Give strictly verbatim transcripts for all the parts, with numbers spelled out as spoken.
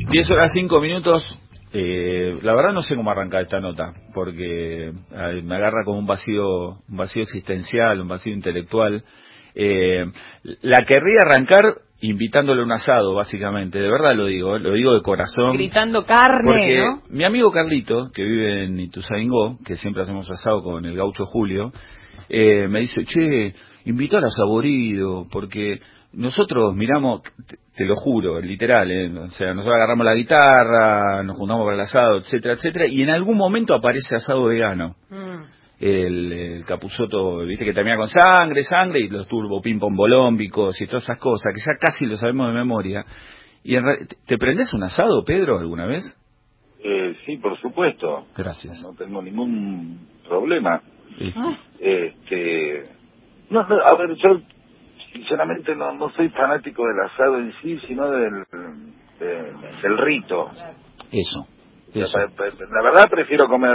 diez horas cinco minutos. Eh, la verdad no sé cómo arrancar esta nota, porque ay, me agarra como un vacío, un vacío existencial, un vacío intelectual. Eh, la querría arrancar invitándole a un asado, básicamente, de verdad lo digo, lo digo de corazón. Gritando carne, porque ¿no? mi amigo Carlito, que vive en Ituzaingó, que siempre hacemos asado con el gaucho Julio, eh, me dice, che, invitá a Saborido, porque nosotros miramos, te, te lo juro, literal, ¿eh? O sea, nosotros agarramos la guitarra, nos juntamos para el asado, etcétera, etcétera, y en algún momento aparece asado vegano. Mm. El, el Capusotto, viste, que termina con sangre, sangre, y los turbo ping pong bolómbicos y todas esas cosas, que ya casi lo sabemos de memoria. Y en re... ¿Te prendés un asado, Pedro, alguna vez? Eh, sí, por supuesto. Gracias. No, no tengo ningún problema. Sí. Este, no, no, a ver, yo sinceramente no, no soy fanático del asado en sí, sino del, de, del rito. Eso, eso. La, la verdad prefiero comer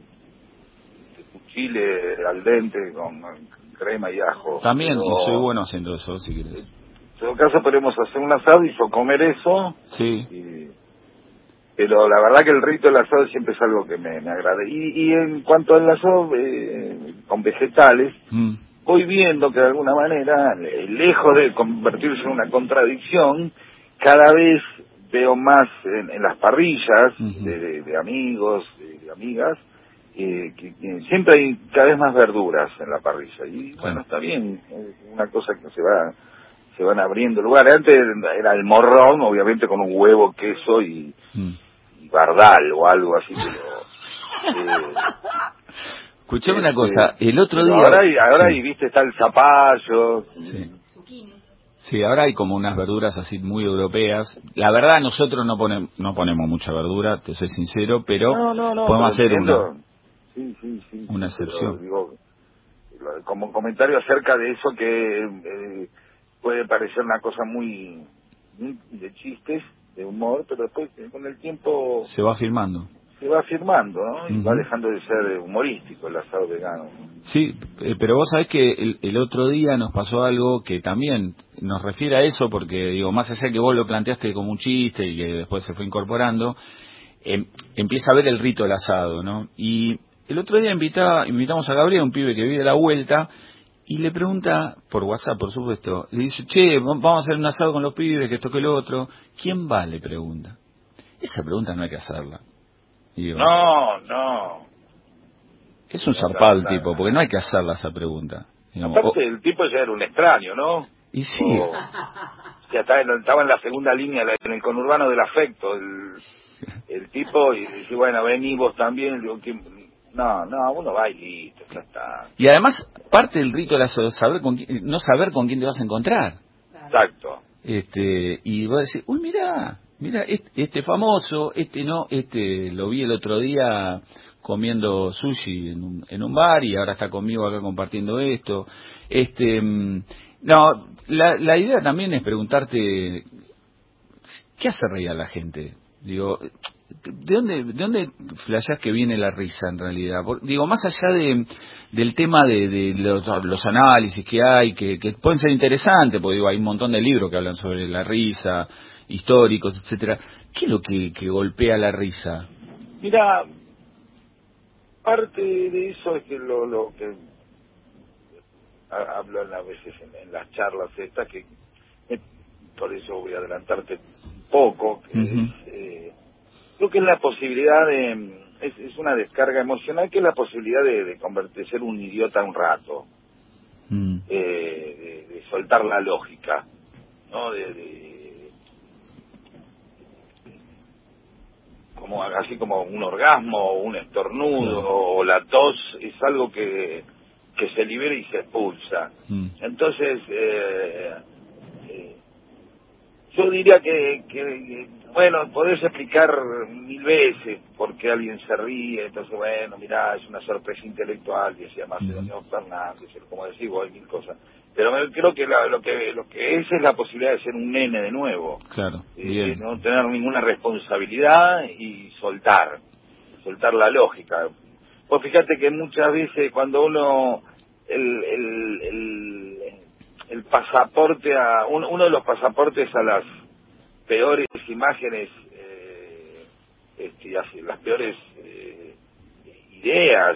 chile al dente con crema y ajo. También, pero, y soy bueno haciendo eso, si quieres. En todo caso podemos hacer un asado y yo comer eso. Sí. Y, pero la verdad que el rito del asado siempre es algo que me, me agrada. Y, y en cuanto al asado eh, con vegetales, mm. voy viendo que de alguna manera, lejos de convertirse en una contradicción, cada vez veo más en, en las parrillas uh-huh. de, de, de amigos, de, de amigas, eh, que, que siempre hay cada vez más verduras en la parrilla. Y bueno, está bien, es una cosa que se va se van abriendo lugares. Antes era el morrón, obviamente con un huevo, queso y, mm. y bardal o algo así, pero... Eh, Escuchame este, una cosa, el otro día... Ahora, hay, ahora sí. hay, viste, está el zapallo... Sí. Sí, ahora hay como unas verduras así muy europeas. La verdad nosotros no ponemos no ponemos mucha verdura, te soy sincero, pero no, no, no, podemos pero hacer entiendo. una sí, sí, sí, una sí, excepción. Pero, digo, como comentario acerca de eso que eh, puede parecer una cosa muy, muy de chistes, de humor, pero después con el tiempo se va firmando. Se va firmando, ¿no? Y uh-huh. va dejando de ser humorístico el asado vegano. Sí, eh, pero vos sabés que el, el otro día nos pasó algo que también nos refiere a eso, porque digo, más allá que vos lo planteaste como un chiste y que después se fue incorporando, eh, empieza a ver el rito del asado, ¿no? Y el otro día invitaba, invitamos a Gabriel, un pibe que vive a la vuelta, y le pregunta, por WhatsApp, por supuesto, le dice, che, vamos a hacer un asado con los pibes, que esto que lo otro. ¿Quién va? Le pregunta. Esa pregunta no hay que hacerla. Digo, no, no. Es un zarpado el tipo, porque no hay que hacerle esa pregunta. Digamos. Aparte, o, el tipo ya era un extraño, ¿no? Y sí. O, ya estaba en, estaba en la segunda línea, en el conurbano del afecto, el, el tipo, y dice, bueno, vení vos también. Digo, no, no, uno va y listo, ya está. Y además, parte del rito es saber con quién, no saber con quién te vas a encontrar. Exacto. Este, y vos decís, uy, mirá, mira, este, este famoso, este no, este lo vi el otro día comiendo sushi en un, en un bar y ahora está conmigo acá compartiendo esto. Este, no, la, la idea también es preguntarte, ¿qué hace reír a la gente? Digo, ¿de dónde, de dónde flashás que viene la risa en realidad? Por, digo, más allá de del tema de, de los, los análisis que hay, que, que pueden ser interesantes, porque digo, hay un montón de libros que hablan sobre la risa, históricos, etcétera. ¿Qué es lo que, que golpea la risa? Mira, parte de eso es que lo, lo que hablan a veces en, en las charlas estas, que eh, por eso voy a adelantarte un poco, que uh-huh. es, eh, creo que es la posibilidad de, es, es una descarga emocional, que es la posibilidad de, de convertir, de ser un idiota un rato, uh-huh. eh, de, de soltar la lógica, ¿no? De, de, como así como un orgasmo o un estornudo uh-huh. o la tos es algo que que se libera y se expulsa. Mm. Entonces, eh, eh, yo diría que, que, bueno, podés explicar mil veces por qué alguien se ríe, entonces, bueno, mirá, es una sorpresa intelectual, decía Macedonio mm. Fernández, como decís vos, hay mil cosas. Pero creo que la, lo que lo que es es la posibilidad de ser un nene de nuevo. Claro, eh, bien. No tener ninguna responsabilidad y soltar, soltar la lógica. Pues fíjate que muchas veces cuando uno el el el, el pasaporte a uno, uno de los pasaportes a las peores imágenes eh, este, y hace las peores eh, ideas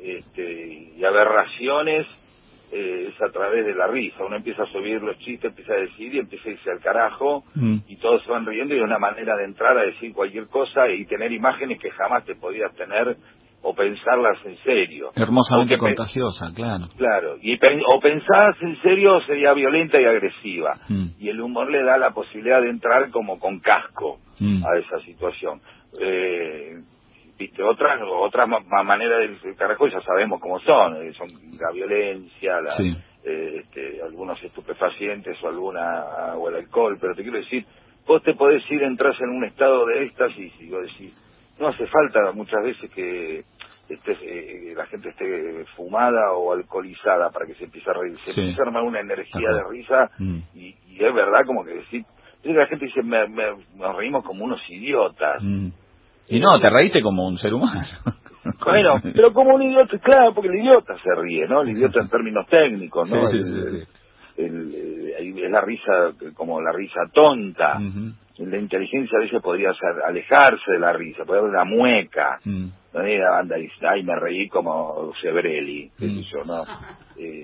este, y aberraciones eh, es a través de la risa. Uno empieza a subir los chistes, empieza a decir y empieza a irse al carajo mm. y todos se van riendo y es una manera de entrar a decir cualquier cosa y tener imágenes que jamás te podías tener o pensarlas en serio. Hermosamente contagiosa, claro. Claro, y pen, o pensadas en serio sería violenta y agresiva. Mm. Y el humor le da la posibilidad de entrar como con casco mm. a esa situación. Eh, viste, otras otras maneras del carajo ya sabemos cómo son, eh, son la violencia, la, sí. eh, este, algunos estupefacientes o alguna o el alcohol, pero te quiero decir, vos te podés ir, entras en un estado de éxtasis y vos decís, no hace falta muchas veces que estés, eh, la gente esté fumada o alcoholizada para que se empiece a reír, se sí. empieza a armar una energía Ajá. de risa mm. y, y es verdad como que decir, la gente dice, me, me, nos reímos como unos idiotas. Mm. Y no, te reíste como un ser humano. Bueno, pero como un idiota, claro, porque el idiota se ríe, ¿no? El idiota en términos técnicos, ¿no? Sí, el, sí, sí, sí. El, el, es la risa, como la risa tonta. Uh-huh. La inteligencia a veces podría ser alejarse de la risa, podría haber una mueca. Uh-huh. ¿No? Y la banda dice, ay, me reí como Sebrelli, qué sé yo, ¿no? Eh,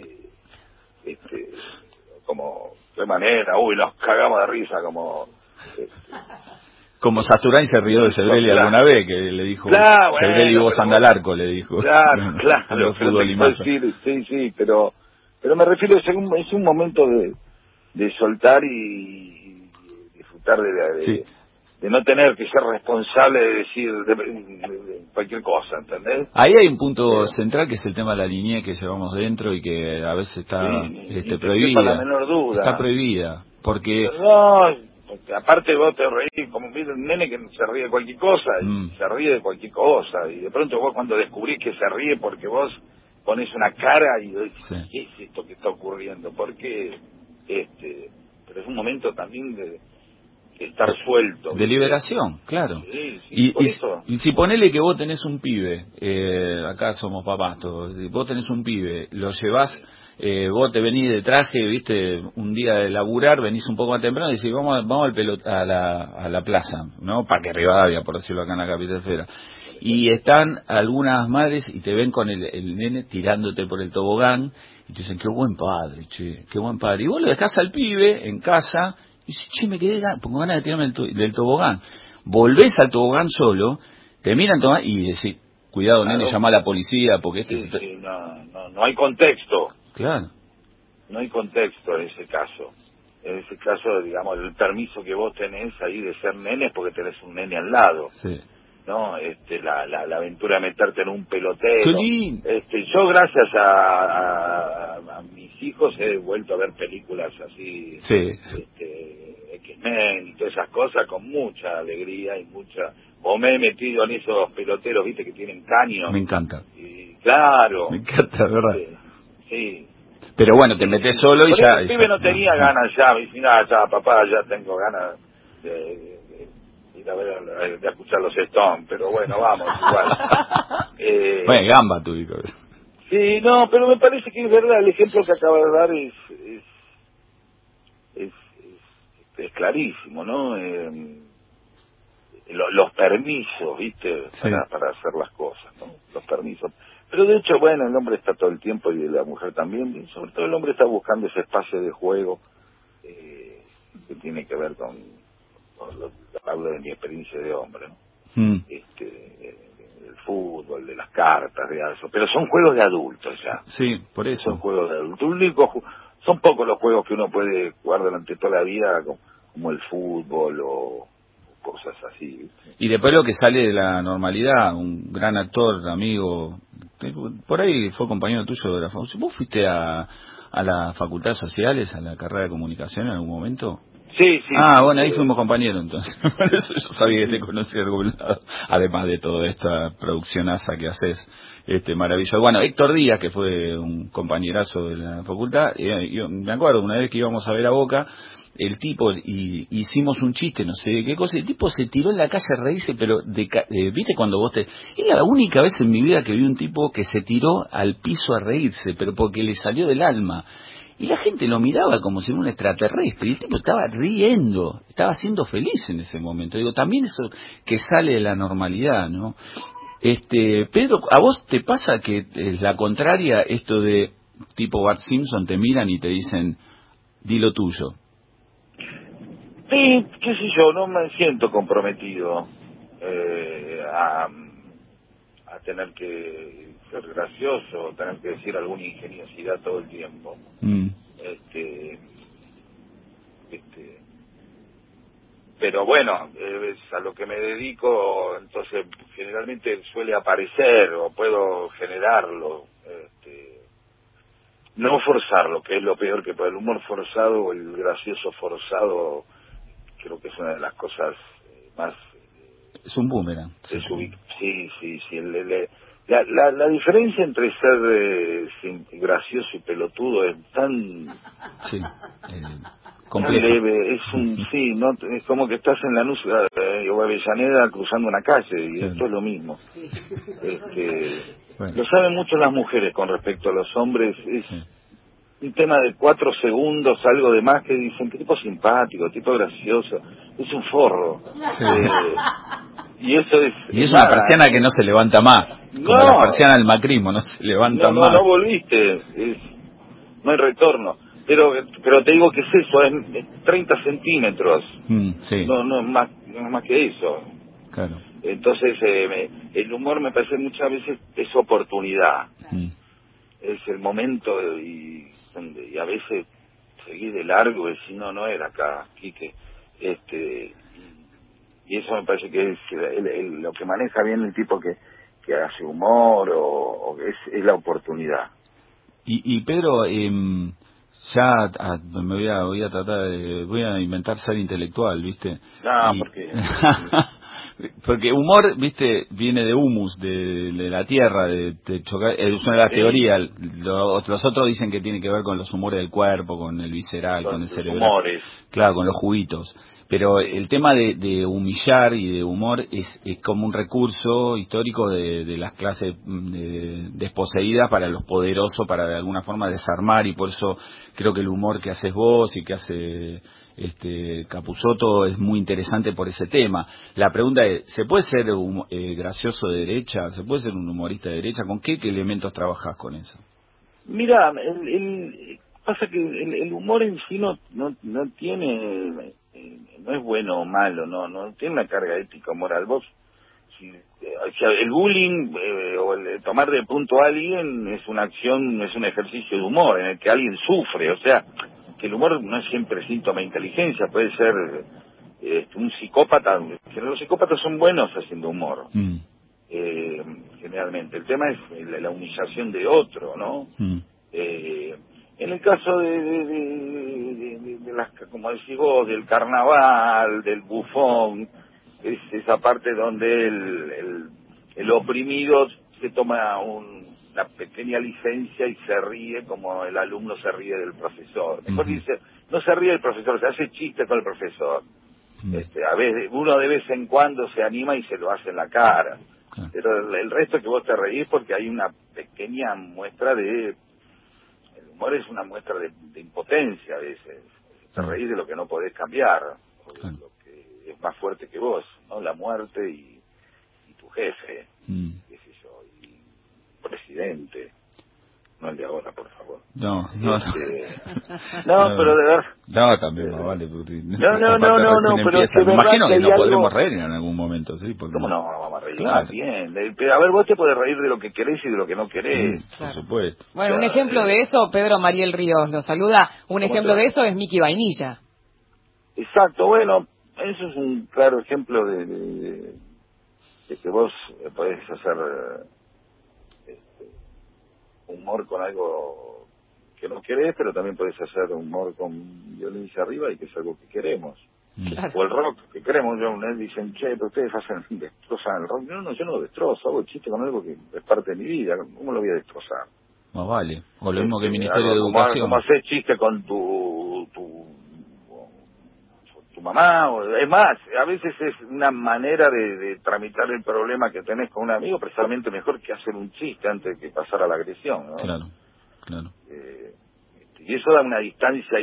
este, como, de manera, uy, nos cagamos de risa, como... Este, Como Sasturán se rió de Sebrelli claro. alguna vez, que le dijo, claro, Sebrelli bueno, vos anda al arco, le dijo. Claro, claro, pero te quiero decir, sí, sí, pero pero me refiero, es un, es un momento de, de soltar y, y disfrutar de, de, sí. de no tener que ser responsable de decir de, de, de cualquier cosa, ¿entendés? Ahí hay un punto pero, central que es el tema de la línea que llevamos dentro y que a veces está sí, este, prohibida. La menor duda. Está prohibida, porque... No, porque aparte vos te reís, como mira un nene que se ríe de cualquier cosa, y mm. se ríe de cualquier cosa, y de pronto vos cuando descubrís que se ríe porque vos pones una cara y decís, sí. ¿qué es esto que está ocurriendo? Porque este, pero es un momento también de, de estar suelto. De ¿viste? Liberación, claro. Sí, sí, y, por y, eso. y si ponele que vos tenés un pibe, eh, acá somos papás todos, vos tenés un pibe, lo llevás... Sí. Eh, vos te venís de traje, viste, un día de laburar, venís un poco más temprano y decís, vamos, vamos al pelot a la, a la plaza, ¿no? Parque Rivadavia, por decirlo acá en la capital federal. Y están algunas madres y te ven con el, el nene tirándote por el tobogán y te dicen, qué buen padre, che, qué buen padre. Y vos lo dejás al pibe en casa y dices, che, me quedé con ganas de tirarme del, to del tobogán. Volvés al tobogán solo, te miran tobogán y decís, cuidado, claro. Nene, llama a la policía porque este... Sí, sí, no, no, no hay contexto. Claro. No hay contexto en ese caso. En ese caso, digamos, el permiso que vos tenés ahí de ser nene es porque tenés un nene al lado. Sí. ¿No? Este, la, la, la aventura de meterte en un pelotero. Sí. Este, yo gracias a, a, a mis hijos he vuelto a ver películas así, sí. este, X-Men y todas esas cosas con mucha alegría y mucha... O me he metido en esos peloteros, viste, que tienen caños. Me encanta. Y, claro. Me encanta, ¿verdad? Sí. Sí. Pero bueno, te metes solo y por ya... El pibe no tenía no, ganas ya, me dice, nada, ya, papá, ya tengo ganas de, de ir a ver, de escuchar los Stones, pero bueno, vamos, igual. eh, bueno, gamba tu hijo. Sí, no, pero me parece que es verdad, el ejemplo que acaba de dar es es, es, es, es clarísimo, ¿no? Eh, lo, los permisos, ¿viste? Sí. Para, para hacer las cosas, ¿no? Los permisos. Pero de hecho, bueno, el hombre está todo el tiempo y la mujer también, y sobre todo el hombre está buscando ese espacio de juego eh, que tiene que ver con, con lo que hablo de mi experiencia de hombre, ¿no? Mm. Este, el fútbol, de las cartas, de eso, pero son juegos de adultos ya. Sí, por eso. Son juegos de adultos. Único, son pocos los juegos que uno puede jugar durante toda la vida, como, como el fútbol o cosas así, ¿viste? Y después lo que sale de la normalidad, un gran actor, amigo, por ahí fue compañero tuyo de la facultad. ¿Vos fuiste a, a la Facultad de Sociales, a la carrera de comunicación en algún momento? Sí, sí. Ah, sí, bueno, ahí sí. fuimos compañeros entonces. Por eso yo sabía que te conocía de algún lado, además de toda esta produccionaza que haces, este maravilloso. Bueno, Héctor Díaz, que fue un compañerazo de la facultad, eh, yo me acuerdo una vez que íbamos a ver a Boca, el tipo, y hicimos un chiste, no sé de qué cosa, el tipo se tiró en la calle a reírse, pero, de, eh, ¿viste cuando vos te...? Es la única vez en mi vida que vi un tipo que se tiró al piso a reírse, pero porque le salió del alma. y la gente lo miraba como si fuera un extraterrestre, y el tipo estaba riendo, estaba siendo feliz en ese momento. Digo, también eso que sale de la normalidad, ¿no? Este, Pedro, ¿a vos te pasa que es la contraria esto de tipo Bart Simpson, te miran y te dicen, di lo tuyo? Sí, qué sé yo, no me siento comprometido eh, a, a tener que ser gracioso, tener que decir alguna ingeniosidad todo el tiempo. Mm. Este, este, pero bueno, eh, es a lo que me dedico, entonces generalmente suele aparecer o puedo generarlo. Este, no forzarlo, que es lo peor que puede. El humor forzado o el gracioso forzado creo que es una de las cosas eh, más... Eh, es un boomerang. Sí, sí, sí. sí el, el, la, la, la diferencia entre ser eh, sin, gracioso y pelotudo es tan... Sí, eh, tan leve, es un... sí, no es como que estás en la luz eh, o Avellaneda cruzando una calle, y claro. Esto es lo mismo. Este, bueno. Lo saben mucho las mujeres con respecto a los hombres, es... Sí. Un tema de cuatro segundos, algo de más, que dicen, qué tipo simpático, tipo gracioso, es un forro. Sí. Eh, y eso es... Y es, es una nada, persiana que no se levanta más, no, como la persiana del macrismo, no se levanta no, no, más. No, no volviste, es, no hay retorno. Pero pero te digo que es eso, es treinta centímetros, mm, sí. no, no, es más, no es más que eso. Claro. Entonces, eh, me, el humor me parece muchas veces es oportunidad. Mm. Es el momento y donde y a veces seguí de largo y decir no no era acá Quique, este y, y eso me parece que es el, el, lo que maneja bien el tipo que que hace humor o, o es, es la oportunidad. Y, y Pedro, eh, ya a, me voy a voy a tratar de voy a inventar ser intelectual, ¿viste? No, y... porque porque humor, viste, viene de humus, de, de la tierra, de, de chocar, es una de las sí. teorías. Los, los otros dicen que tiene que ver con los humores del cuerpo, con el visceral, con, con el cerebral. Humores. Claro, con los juguitos. Pero sí. el tema de, de humillar y de humor es, es como un recurso histórico de, de las clases de, desposeídas para los poderosos, para de alguna forma desarmar, y por eso creo que el humor que haces vos y que hace este Capusotto es muy interesante por ese tema. La pregunta es, ¿se puede ser un, eh, gracioso de derecha? ¿Se puede ser un humorista de derecha? ¿Con qué, qué elementos trabajás con eso? Mira, el, el, pasa que el, el humor en sí no, no, no tiene, eh, no es bueno o malo, no, no tiene una carga ética o moral. Vos, si, eh, o sea, el bullying eh, o el tomar de punto a alguien es una acción, es un ejercicio de humor en el que alguien sufre, o sea, que el humor no es siempre síntoma de inteligencia, puede ser eh, un psicópata, que los psicópatas son buenos haciendo humor. Mm. Eh, generalmente el tema es la, la humillación de otro, ¿no? Mm. Eh, en el caso de, de, de, de, de, de las, como decís vos, del carnaval, del bufón, es esa parte donde el, el, el oprimido se toma un, una pequeña licencia y se ríe como el alumno se ríe del profesor. Mejor dice, no se ríe del profesor, se hace chiste con el profesor. Mm. Este, a veces, uno de vez en cuando se anima y se lo hace en la cara. Ah. Pero el, el resto que vos te reís porque hay una pequeña muestra de... El humor es una muestra de, de impotencia a veces. Te reís de lo que no podés cambiar, o de lo que es más fuerte que vos, ¿no? La muerte y, y tu jefe, mm. qué sé yo, y presidente. No el de ahora, por favor. No, no, este, no. no, pero de verdad... No, también más vale. No, no, no, no, no, pero es que me imagino que, que nos algo... podremos reír en algún momento, ¿sí? Porque... ¿Cómo no vamos a reír? Claro. Bien. A ver, vos te podés reír de lo que querés y de lo que no querés. Mm, claro. Por supuesto. Bueno, o sea, un ejemplo eh... de eso, Pedro Mariel Ríos lo saluda, un ejemplo de eso es Miki Vainilla. Exacto, bueno, eso es un claro ejemplo de, de, de que vos podés hacer este, humor con algo que no querés, pero también podés hacer humor con violencia arriba y que es algo que queremos. Claro. O el rock, que queremos, yo, ¿no? Dicen, che, pero ustedes hacen, destrozan el rock. No, no, yo no lo destrozo, hago chiste con algo que es parte de mi vida, ¿cómo lo voy a destrozar? Más vale, o lo mismo este, que el Ministerio de como, Educación. Como hacer chiste con tu, tu, tu mamá, o, es más, a veces es una manera de, de tramitar el problema que tenés con un amigo, precisamente mejor que hacer un chiste antes de que pasar a la agresión, ¿no? Claro, claro. Eh, y eso da una distancia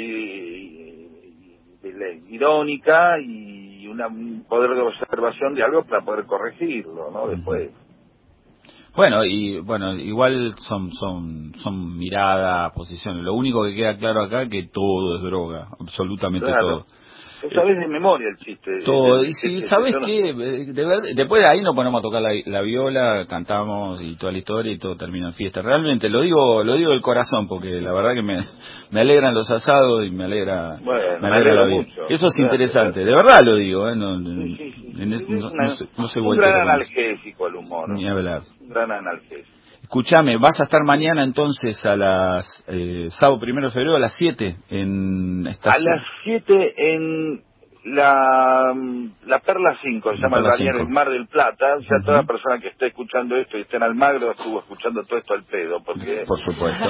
ahí irónica y una, un poder de observación de algo para poder corregirlo, ¿no? Después. Bueno, y bueno, igual son son son miradas, posiciones. Lo único que queda claro acá es que todo es droga, absolutamente Claro. todo. Vos sabés de memoria el chiste. Todo, el, y si el, sabes no... qué, de verdad, después de ahí nos ponemos a tocar la, la viola, cantamos y toda la historia y todo termina en fiesta. Realmente lo digo, lo digo del corazón porque la verdad que me, me alegran los asados y me alegra, bueno, me alegra la vida. mucho. Eso es Gracias, interesante, gracias. de verdad lo digo, ¿eh? No, sí, sí, sí, en, sí, no, una, no, se, no se un vuelve gran analgésico el humor. Ni hablar. Un gran analgésico. Escuchame, vas a estar mañana entonces a las, eh, sábado primero de febrero a las siete en estación. A las siete en la, la Perla cinco, se llama el balneario del Mar del Plata. O sea, uh-huh. Toda persona que esté escuchando esto y esté en Almagro estuvo escuchando todo esto al pedo, porque... Por supuesto.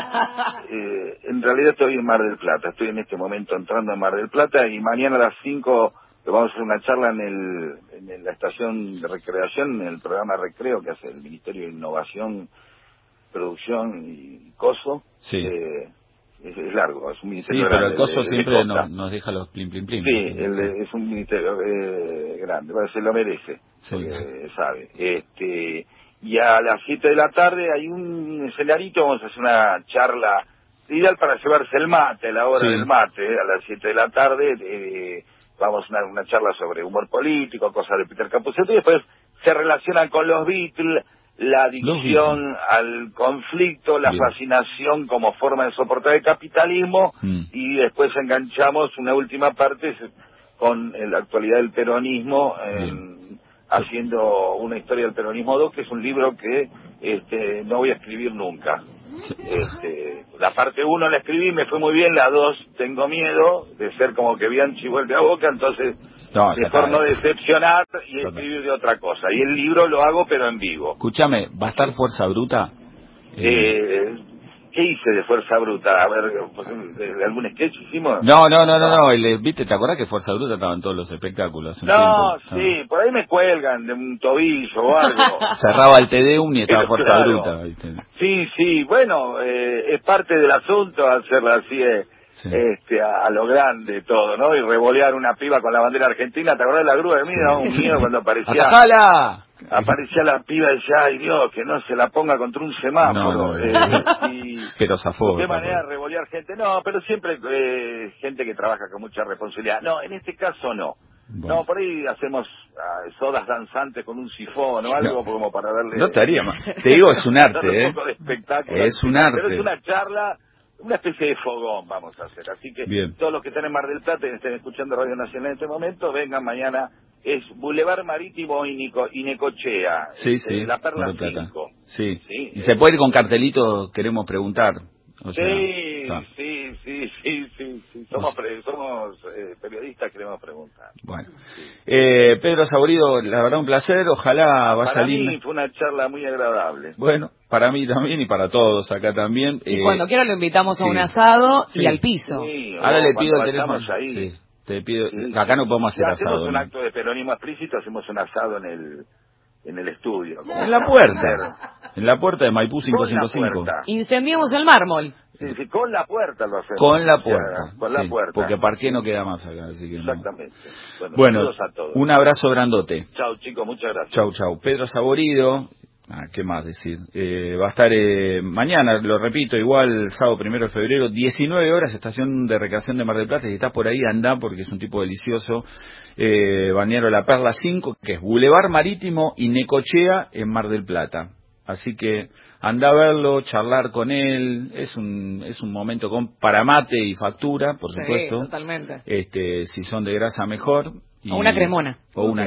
Eh, en realidad estoy en Mar del Plata, estoy en este momento entrando en Mar del Plata y mañana a las cinco vamos a hacer una charla en, el, en la estación de recreación, en el programa Recreo que hace el Ministerio de Innovación, Producción y Coso. Sí. Eh, es, es largo, es un ministerio sí, grande. Pero el Coso de, de, siempre de nos, nos deja los plim plim plim. Sí, el, es un ministerio eh, grande, bueno, se lo merece, sí. Porque sabe. Este, y a las siete de la tarde hay un escenarito, vamos a hacer una charla ideal para llevarse el mate, la hora sí. del mate, a las siete de la tarde eh, vamos a una, una charla sobre humor político, cosas de Peter Capusotto, y después se relacionan con los Beatles, la adicción al conflicto, la Bien. fascinación como forma de soportar el capitalismo, mm. y después enganchamos una última parte con la actualidad del peronismo, en, haciendo una historia del peronismo dos, que es un libro que este, no voy a escribir nunca. Este, la parte uno la escribí, me fue muy bien, la dos tengo miedo de ser como que Bianchi vuelve a Boca, entonces no, mejor no decepcionar y escribir de otra cosa. Y el libro lo hago pero en vivo. Escúchame, ¿va a estar Fuerza Bruta? Eh, ¿Qué hice de Fuerza Bruta? A ver, ¿algún sketch hicimos? No, no, no, no, no, el, ¿viste? ¿Te acordás que Fuerza Bruta estaba en todos los espectáculos? Un no, tiempo, sí, no. Por ahí me cuelgan de un tobillo o algo. Cerraba el T D U M y estaba pero, Fuerza claro. Bruta, ¿viste? Sí, sí, bueno, eh, es parte del asunto hacerla así, eh, sí. este, a, a lo grande todo, ¿no? Y revolear una piba con la bandera argentina, ¿te acordás de la grúa de mí? Sí. Daba un miedo cuando aparecía... ¡Atajala! Aparecía la piba y decía, ay Dios, que no se la ponga contra un semáforo. No, no, eh, no. y pero zafó. ¿De qué manera revolear gente? No, pero siempre eh, gente que trabaja con mucha responsabilidad. No, en este caso no. Bueno. No, por ahí hacemos uh, sodas danzantes con un sifón o algo no, como para darle... No te haría más. Te digo, es un arte, ¿eh? Un poco de espectáculo. Es un arte. Pero es una charla... Una especie de fogón vamos a hacer. Así que Bien. Todos los que están en Mar del Plata y estén escuchando Radio Nacional en este momento, vengan mañana. Es Boulevard Marítimo y, Nico, y Necochea. Sí, este, sí. La Perla cinco. Sí. sí. Y se puede ir con cartelito, queremos preguntar. O sea, sí, sí, sí, sí, sí, sí. Somos, pre, somos eh, periodistas, queremos preguntar. Bueno. Sí. Eh, Pedro Saborido, la verdad un placer. Ojalá vaya Para lindo. mí fue una charla muy agradable. Bueno. Para mí también y para todos acá también. Y eh, cuando quiera lo invitamos sí. a un asado sí. y al piso. Sí, Ahora le pido el teléfono. Ahí. Sí, te pido. Sí. Acá no podemos hacer si asado. Hacemos un ¿no? acto de peronismo explícito, hacemos un asado en el en el estudio. En la puerta. En la puerta de Maipú cinco cinco cinco. Incendiamos el mármol. Sí, sí, con la puerta lo hacemos. Con la puerta. O sea, con sí, la puerta. Porque parqué no queda más acá, así que Exactamente. No. Bueno, bueno a todos. Un abrazo grandote. Chau, chicos, muchas gracias. Chau, chau. Pedro Saborido. Ah, ¿qué más decir? Eh, va a estar eh, mañana, lo repito, igual sábado primero de febrero, diecinueve horas, estación de recreación de Mar del Plata. Si estás por ahí, anda, porque es un tipo delicioso. Eh, Balneario La Perla cinco, que es Boulevard Marítimo y Necochea en Mar del Plata. Así que anda a verlo, charlar con él. Es un es un momento con para mate y factura, por supuesto. Sí, totalmente. Este, si son de grasa, mejor. Y, o una cremona. O una